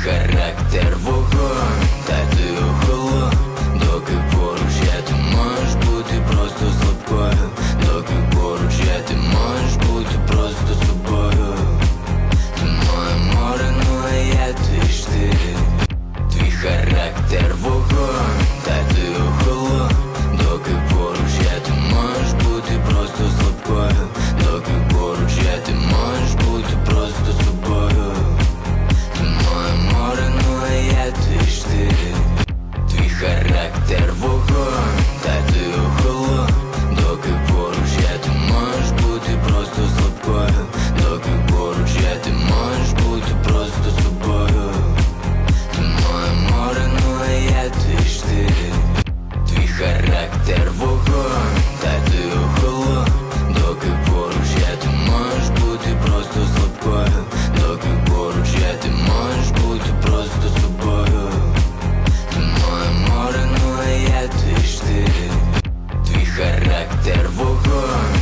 характер вогонь, та ти охолонь. Доки поруч є, ти можеш бути просто слабкою. Доки поруч є, ти можеш бути просто собою. Ти моє море, ну а я твій штиль. Твій характер вогонь, та ти охолонь. Доки поруч є, ти можеш бути просто слабкою. Доки поруч є, ти можеш бути просто собою. Ти моє море, ну а я твій штиль. Твій характер вогонь, та ти охолонь. Доки поруч є, ти можеш бути просто слабкою. Доки поруч є, ти можеш бути просто собою. Ти моє море, ну а я твій штиль. Твій характер вогонь, та ти охолонь. Доки поруч є, ти можеш бути просто слабкою. Доки поруч є, ти можеш бути просто собою. Ти моє море, ну а я твій штиль. Твій характер вогонь.